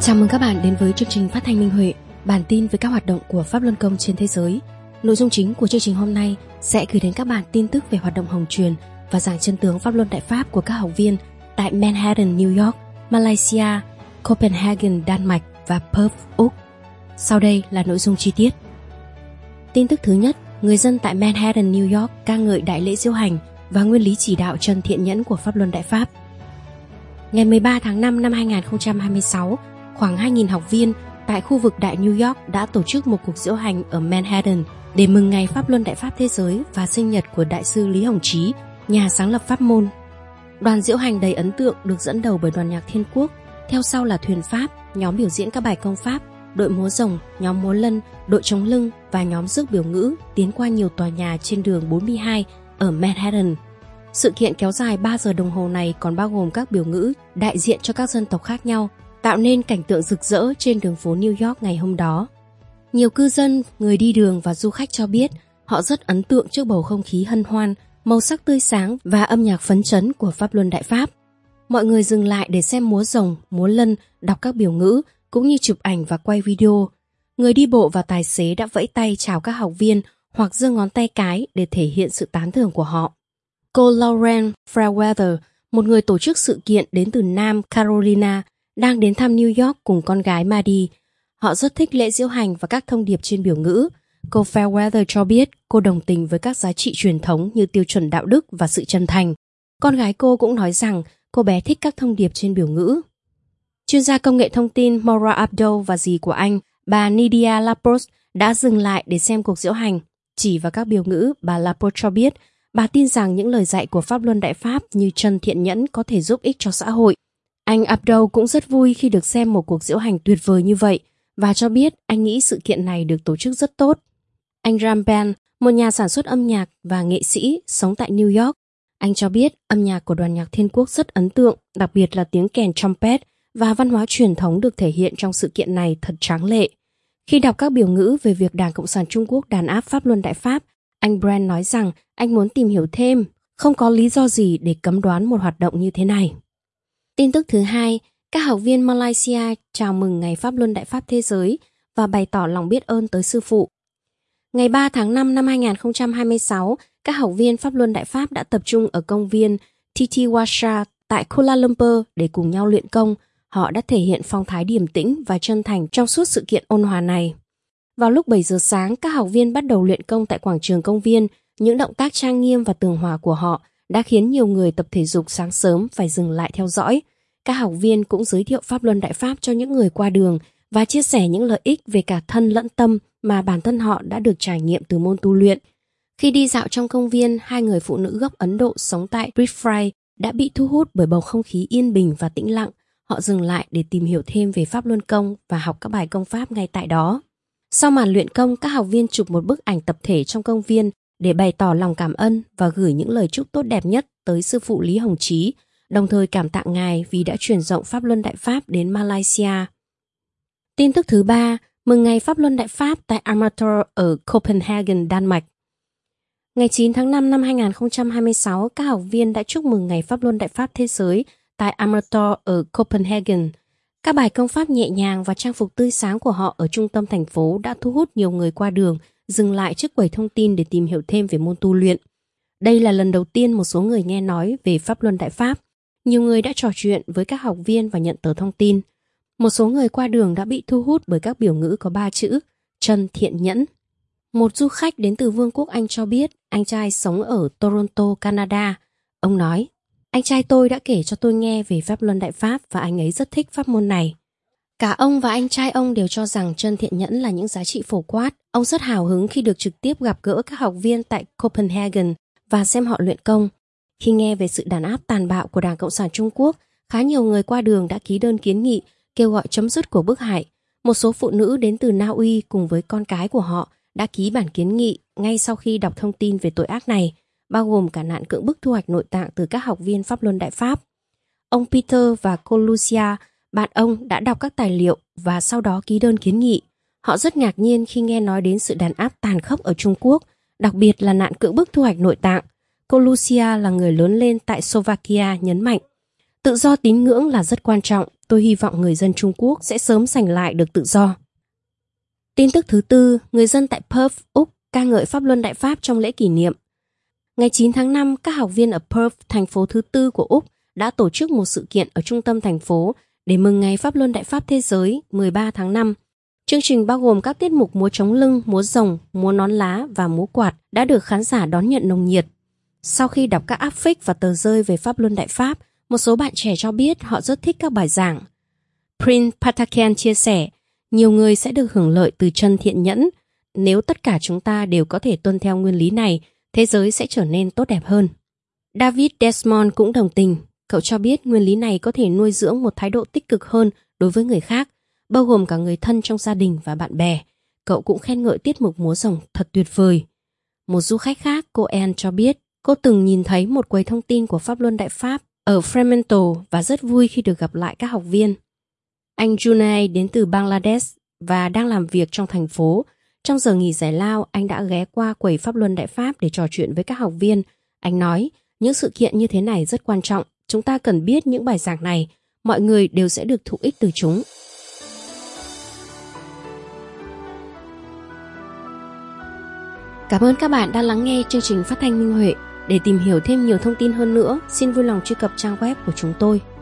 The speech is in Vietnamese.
Chào mừng các bạn đến với chương trình phát thanh Minh Huệ, bản tin về các hoạt động của Pháp Luân Công trên thế giới. Nội dung chính của chương trình hôm nay sẽ gửi đến các bạn tin tức về hoạt động hồng truyền và giảng chân tướng Pháp Luân Đại Pháp của các học viên tại Manhattan, New York, Malaysia, Copenhagen, Đan Mạch và Perth, Úc. Sau đây là nội dung chi tiết. Tin tức thứ nhất, người dân tại Manhattan, New York ca ngợi đại lễ diễu hành và nguyên lý chỉ đạo chân thiện nhẫn của Pháp Luân Đại Pháp. Ngày 13 tháng 5 năm 2026, khoảng 2.000 học viên tại khu vực Đại New York đã tổ chức một cuộc diễu hành ở Manhattan để mừng ngày Pháp Luân Đại Pháp thế giới và sinh nhật của Đại sư Lý Hồng Chí, nhà sáng lập pháp môn. Đoàn diễu hành đầy ấn tượng được dẫn đầu bởi đoàn nhạc Thiên Quốc, theo sau là thuyền Pháp, nhóm biểu diễn các bài công pháp, đội múa rồng, nhóm múa lân, đội chống lưng và nhóm rước biểu ngữ tiến qua nhiều tòa nhà trên đường 42 ở Manhattan. Sự kiện kéo dài 3 giờ đồng hồ này còn bao gồm các biểu ngữ đại diện cho các dân tộc khác nhau, tạo nên cảnh tượng rực rỡ trên đường phố New York ngày hôm đó. Nhiều cư dân, người đi đường và du khách cho biết họ rất ấn tượng trước bầu không khí hân hoan, màu sắc tươi sáng và âm nhạc phấn chấn của Pháp Luân Đại Pháp. Mọi người dừng lại để xem múa rồng, múa lân, đọc các biểu ngữ, cũng như chụp ảnh và quay video. Người đi bộ và tài xế đã vẫy tay chào các học viên hoặc giơ ngón tay cái để thể hiện sự tán thưởng của họ. Cô Lauren Fairweather, một người tổ chức sự kiện đến từ Nam Carolina, đang đến thăm New York cùng con gái Maddie. Họ rất thích lễ diễu hành và các thông điệp trên biểu ngữ. Cô Fairweather cho biết cô đồng tình với các giá trị truyền thống như tiêu chuẩn đạo đức và sự chân thành. Con gái cô cũng nói rằng cô bé thích các thông điệp trên biểu ngữ. Chuyên gia công nghệ thông tin Maura Abdo và dì của anh, bà Nidia Laporte, đã dừng lại để xem cuộc diễu hành. Chỉ vào các biểu ngữ, bà Laporte cho biết bà tin rằng những lời dạy của Pháp Luân Đại Pháp như chân thiện nhẫn có thể giúp ích cho xã hội. Anh Abdo cũng rất vui khi được xem một cuộc diễu hành tuyệt vời như vậy và cho biết anh nghĩ sự kiện này được tổ chức rất tốt. Anh Ramban, một nhà sản xuất âm nhạc và nghệ sĩ sống tại New York, anh cho biết âm nhạc của đoàn nhạc Thiên Quốc rất ấn tượng, đặc biệt là tiếng kèn trumpet và văn hóa truyền thống được thể hiện trong sự kiện này thật tráng lệ. Khi đọc các biểu ngữ về việc Đảng Cộng sản Trung Quốc đàn áp Pháp Luân Đại Pháp, anh Brand nói rằng anh muốn tìm hiểu thêm, không có lý do gì để cấm đoán một hoạt động như thế này. Tin tức thứ hai, các học viên Malaysia chào mừng ngày Pháp Luân Đại Pháp thế giới và bày tỏ lòng biết ơn tới sư phụ. Ngày 3 tháng 5 năm 2026, các học viên Pháp Luân Đại Pháp đã tập trung ở công viên Titiwasa tại Kuala Lumpur để cùng nhau luyện công. Họ đã thể hiện phong thái điềm tĩnh và chân thành trong suốt sự kiện ôn hòa này. Vào lúc 7 giờ sáng, các học viên bắt đầu luyện công tại quảng trường công viên. Những động tác trang nghiêm và tường hòa của họ đã khiến nhiều người tập thể dục sáng sớm phải dừng lại theo dõi. Các học viên cũng giới thiệu Pháp Luân Đại Pháp cho những người qua đường và chia sẻ những lợi ích về cả thân lẫn tâm mà bản thân họ đã được trải nghiệm từ môn tu luyện. Khi đi dạo trong công viên, hai người phụ nữ gốc Ấn Độ sống tại Bridgefry đã bị thu hút bởi bầu không khí yên bình và tĩnh lặng. Họ dừng lại để tìm hiểu thêm về Pháp Luân Công và học các bài công pháp ngay tại đó. Sau màn luyện công, các học viên chụp một bức ảnh tập thể trong công viên để bày tỏ lòng cảm ân và gửi những lời chúc tốt đẹp nhất tới sư phụ Lý Hồng Chí, đồng thời cảm tạ Ngài vì đã truyền rộng Pháp Luân Đại Pháp đến Malaysia. Tin tức thứ ba, mừng ngày Pháp Luân Đại Pháp tại Amager ở Copenhagen, Đan Mạch. Ngày 9 tháng 5 năm 2026, các học viên đã chúc mừng ngày Pháp Luân Đại Pháp thế giới tại Amager ở Copenhagen. Các bài công pháp nhẹ nhàng và trang phục tươi sáng của họ ở trung tâm thành phố đã thu hút nhiều người qua đường dừng lại trước quầy thông tin để tìm hiểu thêm về môn tu luyện. Đây là lần đầu tiên một số người nghe nói về Pháp Luân Đại Pháp. Nhiều người đã trò chuyện với các học viên và nhận tờ thông tin. Một số người qua đường đã bị thu hút bởi các biểu ngữ có 3 chữ, chân thiện nhẫn. Một du khách đến từ Vương quốc Anh cho biết anh trai sống ở Toronto, Canada. Ông nói, anh trai tôi đã kể cho tôi nghe về Pháp Luân Đại Pháp và anh ấy rất thích pháp môn này. Cả ông và anh trai ông đều cho rằng chân thiện nhẫn là những giá trị phổ quát. Ông rất hào hứng khi được trực tiếp gặp gỡ các học viên tại Copenhagen và xem họ luyện công. Khi nghe về sự đàn áp tàn bạo của Đảng Cộng sản Trung Quốc, khá nhiều người qua đường đã ký đơn kiến nghị kêu gọi chấm dứt cuộc bức hại. Một số phụ nữ đến từ Na Uy cùng với con cái của họ đã ký bản kiến nghị ngay sau khi đọc thông tin về tội ác này, bao gồm cả nạn cưỡng bức thu hoạch nội tạng từ các học viên Pháp Luân Đại Pháp. Ông Peter và cô Lucia, bạn ông, đã đọc các tài liệu và sau đó ký đơn kiến nghị. Họ rất ngạc nhiên khi nghe nói đến sự đàn áp tàn khốc ở Trung Quốc, đặc biệt là nạn cưỡng bức thu hoạch nội tạng. Cô Lucia là người lớn lên tại Slovakia nhấn mạnh, Tự do tín ngưỡng là rất quan trọng, tôi hy vọng người dân Trung Quốc sẽ sớm giành lại được tự do. Tin tức thứ tư, người dân tại Perth, Úc ca ngợi Pháp Luân Đại Pháp trong lễ kỷ niệm. Ngày 9 tháng 5, các học viên ở Perth, thành phố thứ tư của Úc, đã tổ chức một sự kiện ở trung tâm thành phố để mừng ngày Pháp Luân Đại Pháp Thế giới 13 tháng 5. Chương trình bao gồm các tiết mục múa trống lưng, múa rồng, múa nón lá và múa quạt đã được khán giả đón nhận nồng nhiệt. Sau khi đọc các áp phích và tờ rơi về Pháp Luân Đại Pháp, một số bạn trẻ cho biết họ rất thích các bài giảng. Prince Patakian chia sẻ, nhiều người sẽ được hưởng lợi từ chân thiện nhẫn. Nếu tất cả chúng ta đều có thể tuân theo nguyên lý này, thế giới sẽ trở nên tốt đẹp hơn. David Desmond cũng đồng tình. Cậu cho biết nguyên lý này có thể nuôi dưỡng một thái độ tích cực hơn đối với người khác, bao gồm cả người thân trong gia đình và bạn bè. Cậu cũng khen ngợi tiết mục múa rồng thật tuyệt vời. Một du khách khác, cô Anne cho biết, cô từng nhìn thấy một quầy thông tin của Pháp Luân Đại Pháp ở Fremantle và rất vui khi được gặp lại các học viên. Anh Junai đến từ Bangladesh và đang làm việc trong thành phố. Trong giờ nghỉ giải lao, anh đã ghé qua quầy Pháp Luân Đại Pháp để trò chuyện với các học viên. Anh nói, những sự kiện như thế này rất quan trọng. Chúng ta cần biết những bài giảng này. Mọi người đều sẽ được thụ ích từ chúng. Cảm ơn các bạn đã lắng nghe chương trình phát thanh Minh Huệ. Để tìm hiểu thêm nhiều thông tin hơn nữa, xin vui lòng truy cập trang web của chúng tôi.